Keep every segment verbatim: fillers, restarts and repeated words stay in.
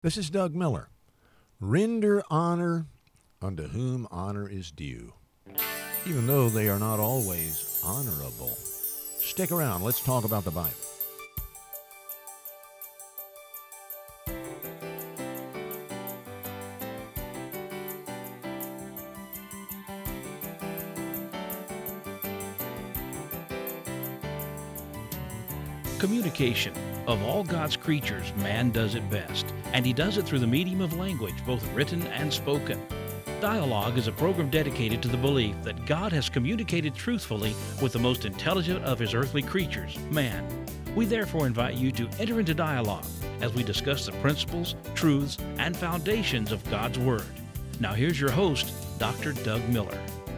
This is Doug Miller. Render honor unto whom honor is due, even though they are not always honorable. Stick around. Let's talk about the Bible. Communication. Of all God's creatures, man does it best, and he does it through the medium of language, both written and spoken. Dialogue is a program dedicated to the belief that God has communicated truthfully with the most intelligent of his earthly creatures, man. We therefore invite you to enter into dialogue as we discuss the principles, truths, and foundations of God's Word. Now here's your host, Doctor Doug Miller.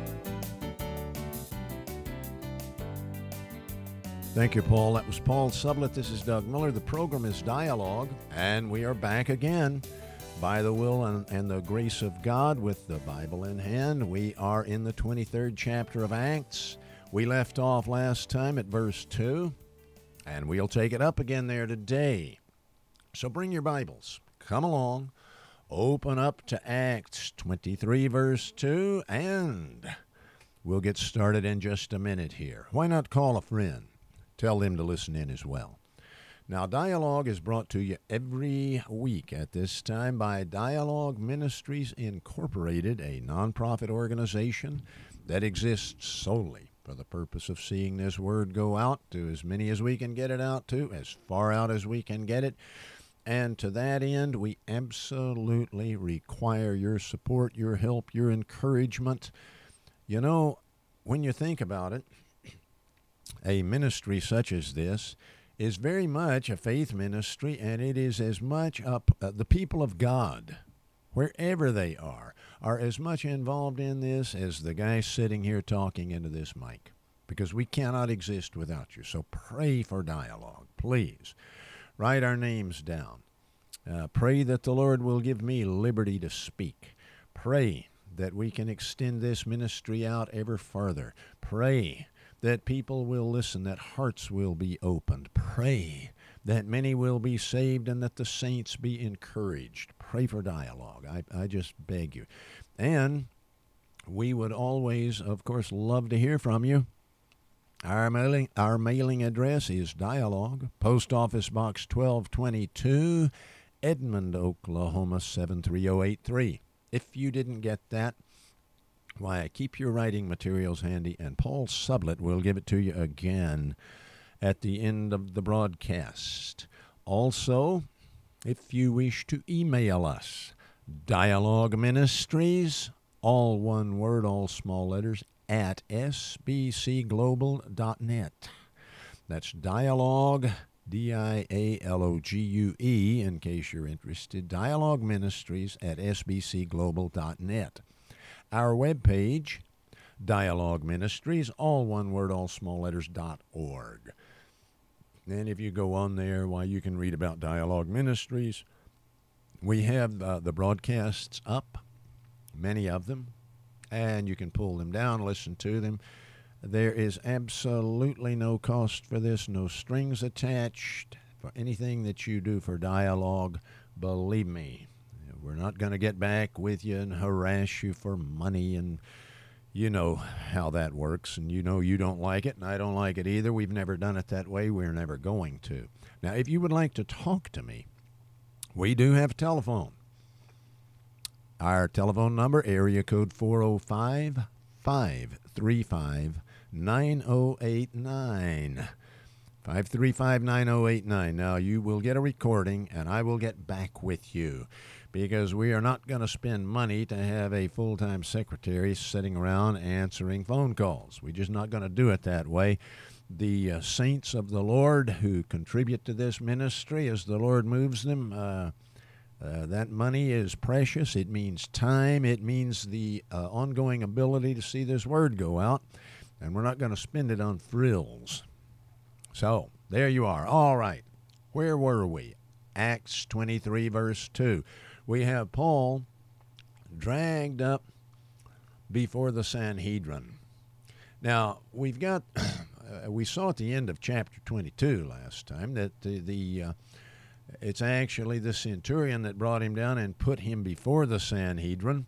Thank you, Paul. That was Paul Sublett. This is Doug Miller. The program is Dialogue, and we are back again by the will and, and the grace of God with the Bible in hand. We are in the twenty-third chapter of Acts. We left off last time at verse two, and we'll take it up again there today. So bring your Bibles. Come along. Open up to Acts twenty-three, verse two, and we'll get started in just a minute here. Why not call a friend? Tell them to listen in as well. Now, Dialogue is brought to you every week at this time by Dialogue Ministries Incorporated, a nonprofit organization that exists solely for the purpose of seeing this word go out to as many as we can get it out to, as far out as we can get it. And to that end, we absolutely require your support, your help, your encouragement. You know, when you think about it, a ministry such as this is very much a faith ministry, and it is as much up uh, the people of God, wherever they are, are as much involved in this as the guy sitting here talking into this mic, because we cannot exist without you. So pray for Dialogue, please. Write our names down. Uh, pray that the Lord will give me liberty to speak. Pray that we can extend this ministry out ever farther. Pray that people will listen, that hearts will be opened. Pray that many will be saved and that the saints be encouraged. Pray for Dialogue. I, I just beg you. And we would always, of course, love to hear from you. Our mailing, our mailing address is Dialogue, Post Office Box twelve twenty-two, Edmond, Oklahoma seven three zero eight three. If you didn't get that, why, keep your writing materials handy, and Paul Sublett will give it to you again at the end of the broadcast. Also, if you wish to email us, Dialogue Ministries, all one word, all small letters, at s b c global dot net. That's Dialogue, D I A L O G U E, in case you're interested, Dialogue Ministries at s b c global dot net. Our webpage, Dialogue Ministries, all one word, all small letters, dot org. And if you go on there, why, you can read about Dialogue Ministries. We have uh, the broadcasts up, many of them, and you can pull them down, listen to them. There is absolutely no cost for this, no strings attached for anything that you do for Dialogue. Believe me, we're not going to get back with you and harass you for money, and you know how that works, and you know you don't like it, and I don't like it either. We've never done it that way. We're never going to. Now, if you would like to talk to me, we do have a telephone. Our telephone number, area code four oh five, five three five, nine oh eight nine. five three five, nine oh eight nine. Now, you will get a recording, and I will get back with you, because we are not going to spend money to have a full-time secretary sitting around answering phone calls. We're just not going to do it that way. The uh, saints of the Lord who contribute to this ministry as the Lord moves them, uh, uh, that money is precious. It means time. It means the uh, ongoing ability to see this word go out, and we're not going to spend it on frills. So, there you are. All right. Where were we? Acts twenty-three, verse two. We have Paul dragged up before the Sanhedrin. Now, we've got, uh, we saw at the end of chapter twenty-two last time that the, the uh, It's actually the centurion that brought him down and put him before the Sanhedrin.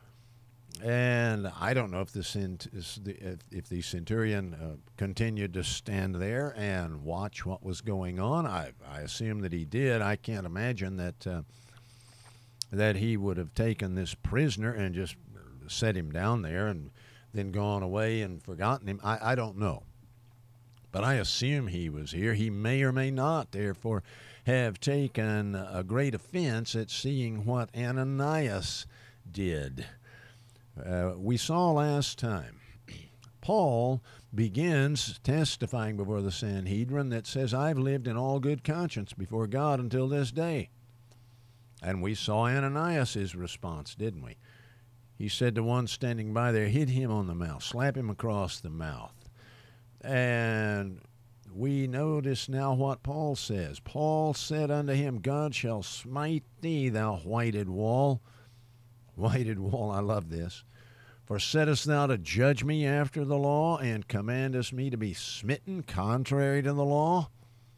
And I don't know if the if, if the centurion uh, continued to stand there and watch what was going on. I, I assume that he did. I can't imagine that uh, that he would have taken this prisoner and just set him down there and then gone away and forgotten him. I, I don't know. But I assume he was here. He may or may not, therefore, have taken a great offense at seeing what Ananias did. Uh, we saw last time, Paul begins testifying before the Sanhedrin that says, I've lived in all good conscience before God until this day. And we saw Ananias' response, didn't we? He said to one standing by there, hit him on the mouth, slap him across the mouth. And we notice now what Paul says. Paul said unto him, God shall smite thee, thou whited wall. Whited wall, I love this. For settest thou to judge me after the law, and commandest me to be smitten contrary to the law?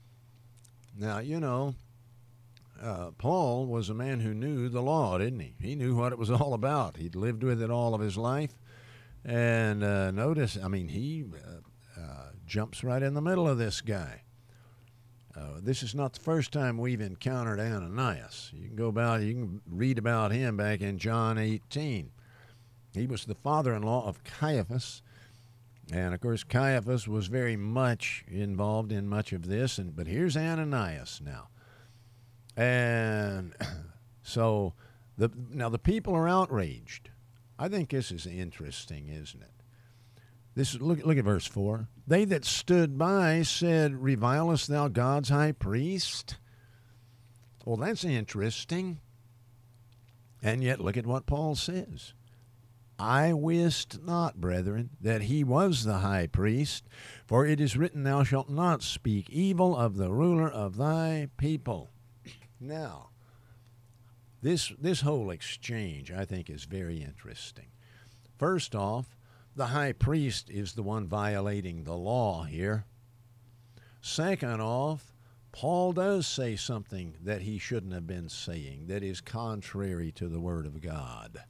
Now, you know, uh, Paul was a man who knew the law, didn't he? He knew what it was all about. He'd lived with it all of his life. And uh, notice, I mean, he uh, uh, jumps right in the middle of this guy. Uh, this is not the first time we've encountered Ananias. You can go about, you can read about him back in John eighteen. He was the father-in-law of Caiaphas, and of course Caiaphas was very much involved in much of this. And but here's Ananias now, and so the now the people are outraged. I think this is interesting, isn't it? This look look at verse four. They that stood by said, revilest thou God's high priest? Well, that's interesting. And yet look at what Paul says. I wist not, brethren, that he was the high priest, for it is written, thou shalt not speak evil of the ruler of thy people. Now, this this whole exchange, I think, is very interesting. First off, the high priest is the one violating the law here. Second off, Paul does say something that he shouldn't have been saying, that is contrary to the Word of God.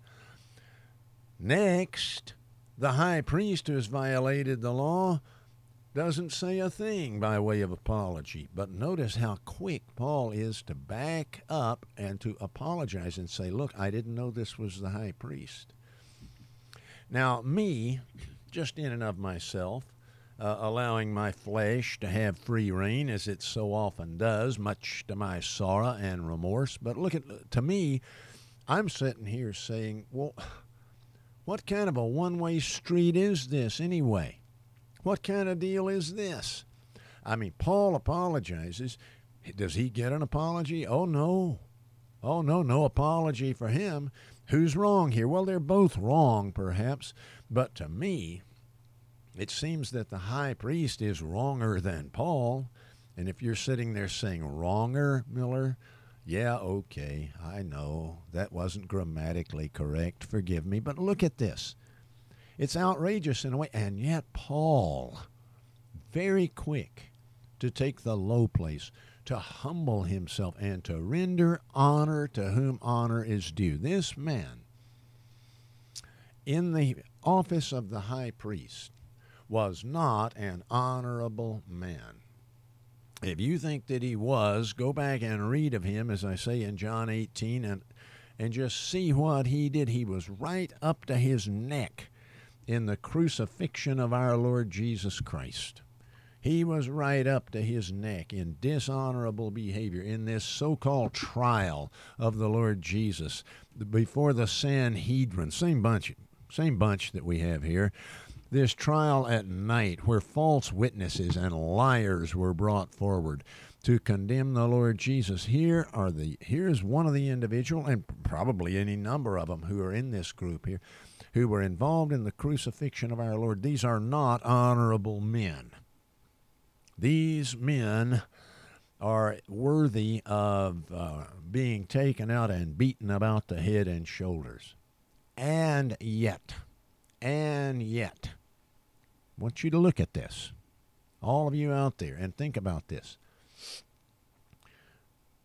Next, the high priest who has violated the law doesn't say a thing by way of apology. But notice how quick Paul is to back up and to apologize and say, look, I didn't know this was the high priest. Now, me, just in and of myself, uh, allowing my flesh to have free rein, as it so often does, much to my sorrow and remorse. But look at, to me, I'm sitting here saying, well, what kind of a one-way street is this anyway? What kind of deal is this? I mean, Paul apologizes. Does he get an apology? Oh, no. Oh, no, no apology for him. Who's wrong here? Well, they're both wrong, perhaps. But to me, it seems that the high priest is wronger than Paul. And if you're sitting there saying, wronger, Miller, yeah, okay, I know. That wasn't grammatically correct. Forgive me. But look at this. It's outrageous in a way. And yet Paul, very quick to take the low place, to humble himself and to render honor to whom honor is due. This man, in the office of the high priest, was not an honorable man. If you think that he was, go back and read of him, as I say in John eighteen, and, and just see what he did. He was right up to his neck in the crucifixion of our Lord Jesus Christ. He was right up to his neck in dishonorable behavior in this so-called trial of the Lord Jesus before the Sanhedrin. Same bunch, same bunch that we have here. This trial at night where false witnesses and liars were brought forward to condemn the Lord Jesus. Here are the here's one of the individual, and probably any number of them who are in this group here, who were involved in the crucifixion of our Lord. These are not honorable men. These men are worthy of uh, being taken out and beaten about the head and shoulders. And yet, and yet, I want you to look at this, all of you out there, and think about this.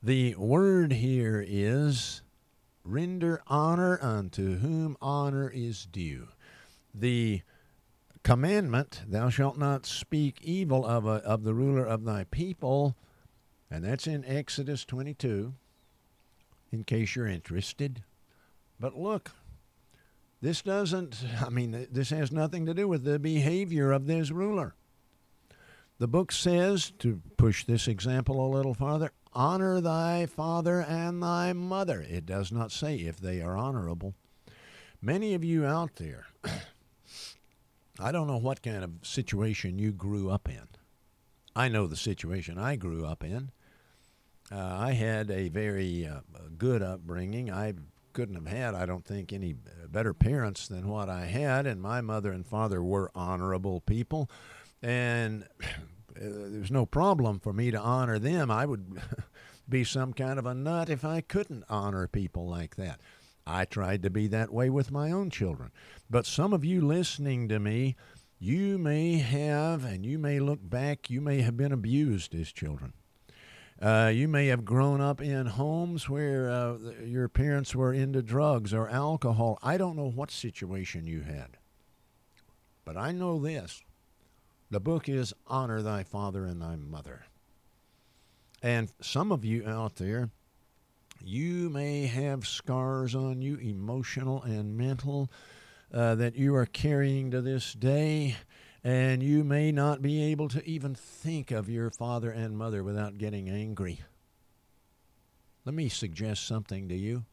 The word here is render honor unto whom honor is due. The commandment, thou shalt not speak evil of, a, of the ruler of thy people, and that's in Exodus twenty-two, in case you're interested. But look, this doesn't, I mean, this has nothing to do with the behavior of this ruler. The book says, to push this example a little farther, honor thy father and thy mother. It does not say if they are honorable. Many of you out there, I don't know what kind of situation you grew up in. I know the situation I grew up in. Uh, I had a very uh, good upbringing. I couldn't have had, I don't think, any better parents than what I had, and my mother and father were honorable people, and there's no problem for me to honor them. I would be some kind of a nut if I couldn't honor people like that. I tried to be that way with my own children. But some of you listening to me, you may have, and you may look back, you may have been abused as children. Uh, you may have grown up in homes where uh, your parents were into drugs or alcohol. I don't know what situation you had. But I know this. The book is honor thy father and thy mother. And some of you out there, you may have scars on you, emotional and mental, uh, that you are carrying to this day. And you may not be able to even think of your father and mother without getting angry. Let me suggest something to you.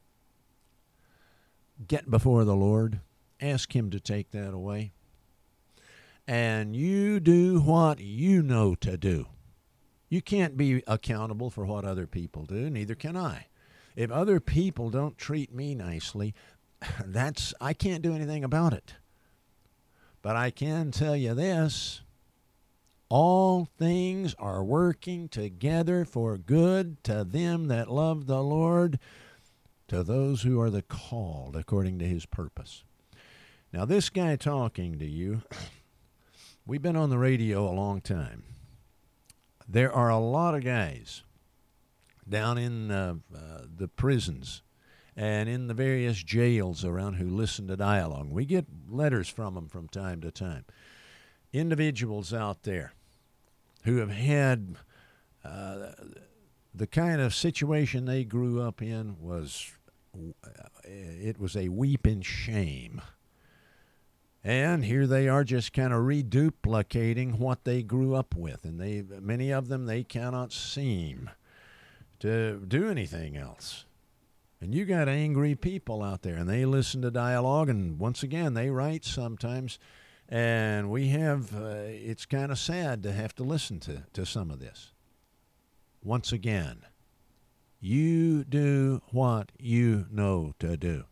Get before the Lord. Ask him to take that away. And you do what you know to do. You can't be accountable for what other people do. Neither can I. If other people don't treat me nicely, that's I can't do anything about it. But I can tell you this, all things are working together for good to them that love the Lord, to those who are the called according to his purpose. Now this guy talking to you, we've been on the radio a long time. There are a lot of guys down in uh, uh, the prisons and in the various jails around who listen to Dialogue. We get letters from them from time to time. Individuals out there who have had uh, the kind of situation they grew up in was, it was a weeping shame. And here they are just kind of reduplicating what they grew up with. And they, many of them, they cannot seem to do anything else. And you got angry people out there, and they listen to Dialogue, and once again, they write sometimes, and we have, uh, it's kind of sad to have to listen to, to some of this. Once again, you do what you know to do.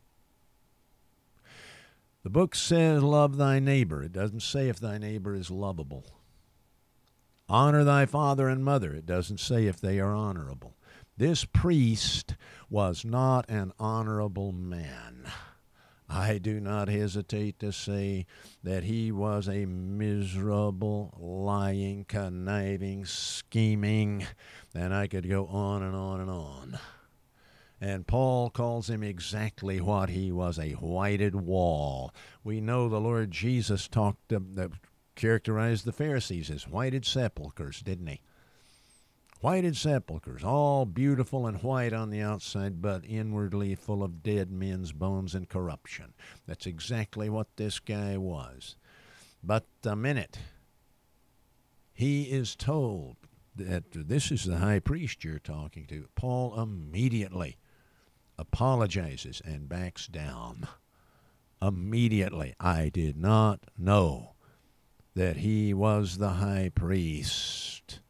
The book says, love thy neighbor. It doesn't say if thy neighbor is lovable. Honor thy father and mother. It doesn't say if they are honorable. This priest was not an honorable man. I do not hesitate to say that he was a miserable, lying, conniving, scheming, and I could go on and on and on. And Paul calls him exactly what he was, a whited wall. We know the Lord Jesus talked, uh, uh, characterized the Pharisees as whited sepulchres, didn't he? Whited sepulchres, all beautiful and white on the outside, but inwardly full of dead men's bones and corruption. That's exactly what this guy was. But the minute he is told that this is the high priest you're talking to, Paul immediately apologizes and backs down. Immediately. I did not know that he was the high priest.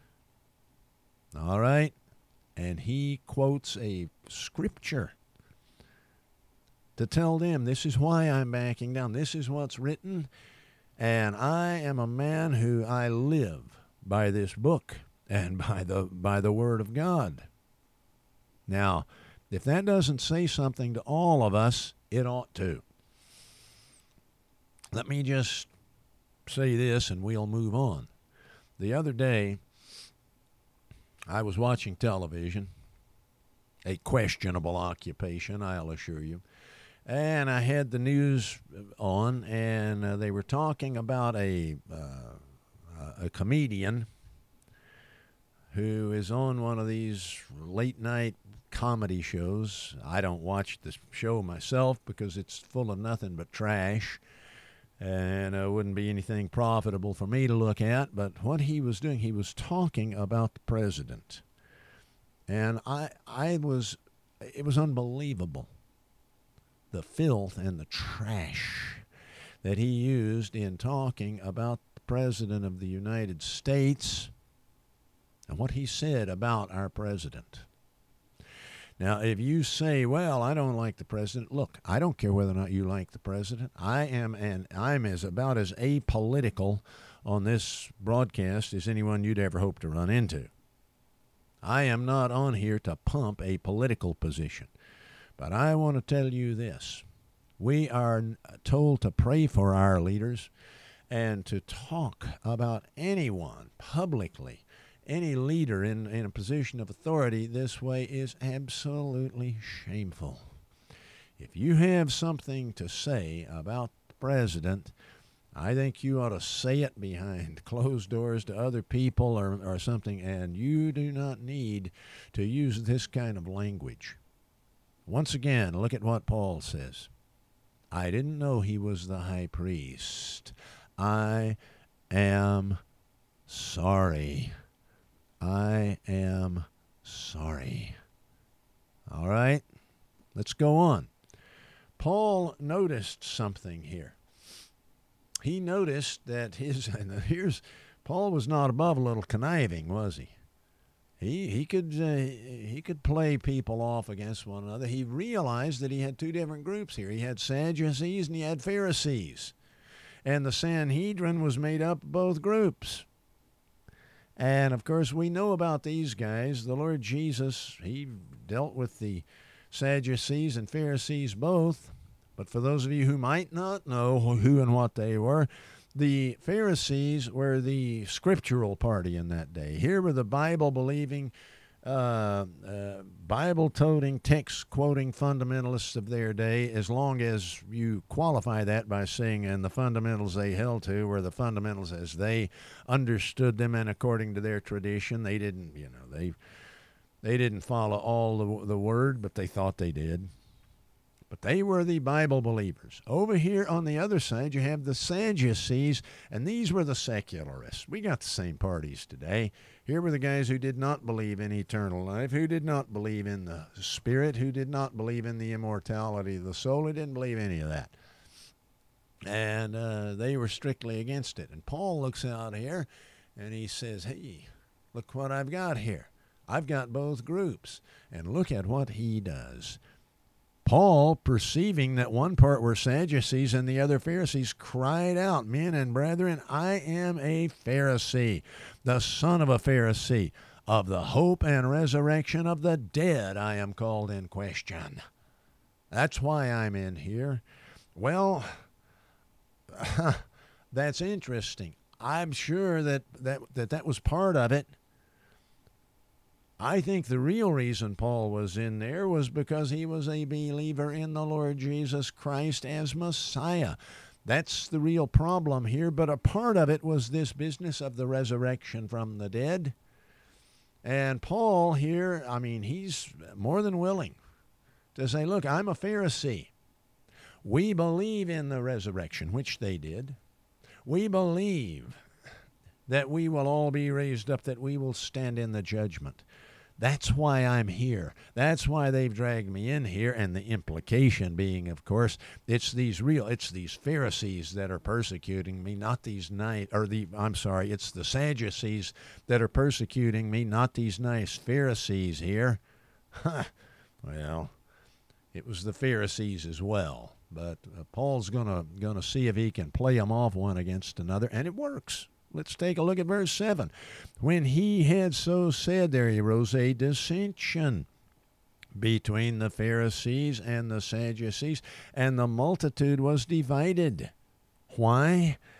All right? And he quotes a scripture to tell them, this is why I'm backing down. This is what's written. And I am a man who I live by this book and by the by the word of God. Now, if that doesn't say something to all of us, it ought to. Let me just say this and we'll move on. The other day, I was watching television, a questionable occupation, I'll assure you. And I had the news on, and uh, they were talking about a uh, a comedian who is on one of these late night comedy shows. I don't watch the show myself because it's full of nothing but trash, and it wouldn't be anything profitable for me to look at. But what he was doing, he was talking about the president, and I I was it was unbelievable, the filth and the trash that he used in talking about the President of the United States and what he said about our president. Now, if you say, well, I don't like the president, look, I don't care whether or not you like the president. I am and I'm as about as apolitical on this broadcast as anyone you'd ever hope to run into. I am not on here to pump a political position. But I want to tell you this. We are told to pray for our leaders and to talk about anyone publicly. Any leader in, in a position of authority this way is absolutely shameful. If you have something to say about the president, I think you ought to say it behind closed doors to other people or, or something, and you do not need to use this kind of language. Once again, look at what Paul says. I didn't know he was the high priest. I am sorry. I am sorry. All right, let's go on. Paul noticed something here. He noticed that his, and here's, Paul was not above a little conniving, was he? He he could uh, he could play people off against one another. He realized that he had two different groups here. He had Sadducees and he had Pharisees. And the Sanhedrin was made up of both groups. And, of course, we know about these guys. The Lord Jesus, he dealt with the Sadducees and Pharisees both. But for those of you who might not know who and what they were, the Pharisees were the scriptural party in that day. Here were the Bible-believing, uh, uh, Bible-toting, text-quoting fundamentalists of their day, as long as you qualify that by saying, and the fundamentals they held to were the fundamentals as they understood them and according to their tradition. They didn't, you know, they they didn't follow all the, the word, but they thought they did. But they were the Bible believers. Over here on the other side, you have the Sadducees, and these were the secularists. We got the same parties today. Here were the guys who did not believe in eternal life, who did not believe in the spirit, who did not believe in the immortality of the soul, who didn't believe any of that. And uh, they were strictly against it. And Paul looks out here, and he says, hey, look what I've got here. I've got both groups. And look at what he does. Paul, perceiving that one part were Sadducees and the other Pharisees, cried out, men and brethren, I am a Pharisee, the son of a Pharisee. Of the hope and resurrection of the dead I am called in question. That's why I'm in here. Well, that's interesting. I'm sure that that, that that was part of it. I think the real reason Paul was in there was because he was a believer in the Lord Jesus Christ as Messiah. That's the real problem here, but a part of it was this business of the resurrection from the dead. And Paul here, I mean, he's more than willing to say, look, I'm a Pharisee. We believe in the resurrection, which they did. We believe that we will all be raised up, that we will stand in the judgment. That's why I'm here. That's why they've dragged me in here. And the implication being, of course, it's these real, it's these Pharisees that are persecuting me, not these nice, or the, I'm sorry, it's the Sadducees that are persecuting me, not these nice Pharisees here. Well, it was the Pharisees as well. But uh, Paul's gonna gonna see if he can play them off one against another, and it works. Let's take a look at verse seven. When he had so said, there arose a dissension between the Pharisees and the Sadducees, and the multitude was divided. Why?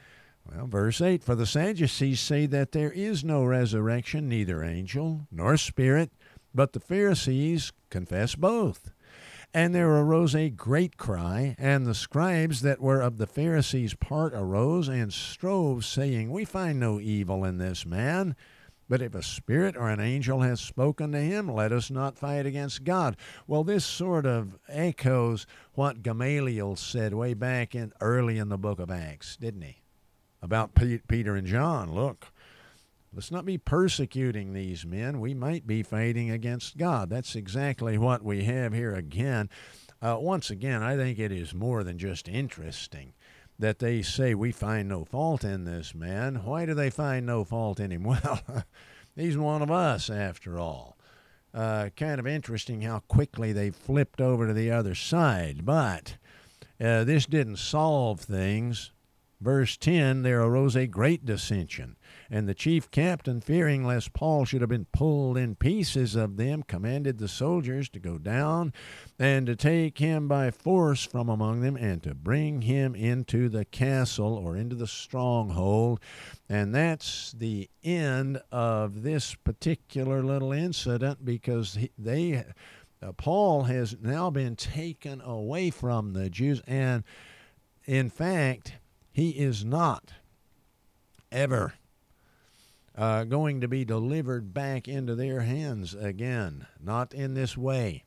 Well, verse eight, for the Sadducees say that there is no resurrection, neither angel nor spirit, but the Pharisees confess both. And there arose a great cry, and the scribes that were of the Pharisees' part arose and strove, saying, we find no evil in this man. But if a spirit or an angel has spoken to him, let us not fight against God. Well, this sort of echoes what Gamaliel said way back in early in the book of Acts, didn't he? About P- Peter and John. Look, let's not be persecuting these men. We might be fighting against God. That's exactly what we have here again. Uh, once again, I think it is more than just interesting that they say we find no fault in this man. Why do they find no fault in him? Well, he's one of us, after all. Uh, kind of interesting how quickly they flipped over to the other side. But uh, this didn't solve things. Verse ten, there arose a great dissension, and the chief captain, fearing lest Paul should have been pulled in pieces of them, commanded the soldiers to go down and to take him by force from among them and to bring him into the castle or into the stronghold. And that's the end of this particular little incident, because he, they, uh, Paul has now been taken away from the Jews, and in fact, he is not ever uh, going to be delivered back into their hands again, not in this way.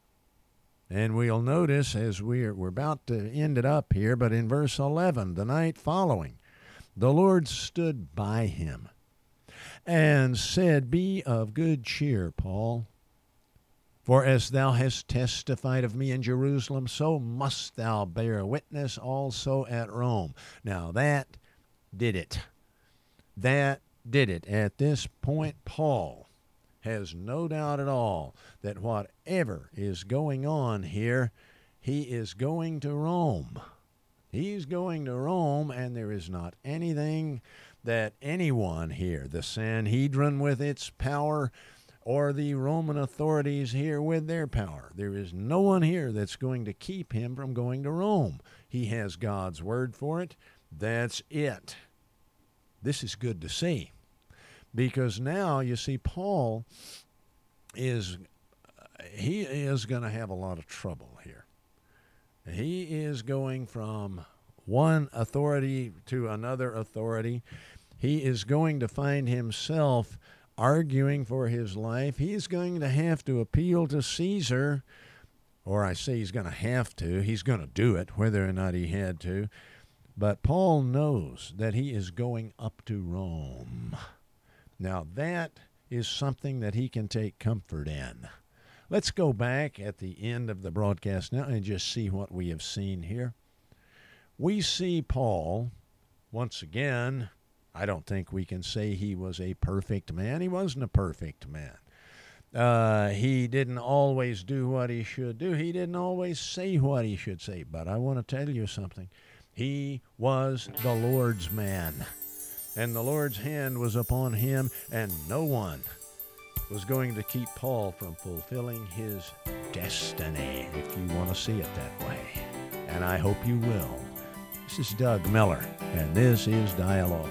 And we'll notice as we're, we're about to end it up here, but in verse eleven, the night following, the Lord stood by him and said, be of good cheer, Paul. For as thou hast testified of me in Jerusalem, so must thou bear witness also at Rome. Now that did it. That did it. At this point, Paul has no doubt at all that whatever is going on here, he is going to Rome. He's going to Rome, and there is not anything that anyone here, the Sanhedrin with its power, or the Roman authorities here with their power. There is no one here that's going to keep him from going to Rome. He has God's word for it. That's it. This is good to see, because now you see Paul is, he is going to have a lot of trouble here. He is going from one authority to another authority. He is going to find himself arguing for his life. He's going to have to appeal to Caesar, or I say he's going to have to. He's going to do it, whether or not he had to. But Paul knows that he is going up to Rome. Now that is something that he can take comfort in. Let's go back at the end of the broadcast now and just see what we have seen here. We see Paul, once again, I don't think we can say he was a perfect man. He wasn't a perfect man. Uh, he didn't always do what he should do. He didn't always say what he should say. But I want to tell you something. He was the Lord's man. And the Lord's hand was upon him, and no one was going to keep Paul from fulfilling his destiny, if you want to see it that way. And I hope you will. This is Doug Miller, and this is Dialogue.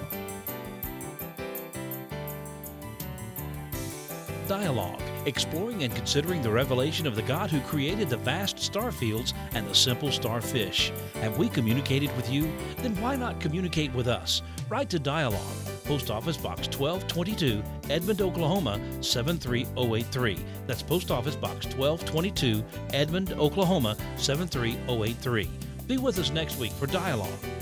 Dialogue, exploring and considering the revelation of the God who created the vast star fields and the simple starfish. Have we communicated with you? Then why not communicate with us? Write to Dialogue, Post Office Box twelve twenty-two, Edmond, Oklahoma seven three zero eight three. That's Post Office Box twelve twenty-two, Edmond, Oklahoma seven three zero eight three. Be with us next week for Dialogue.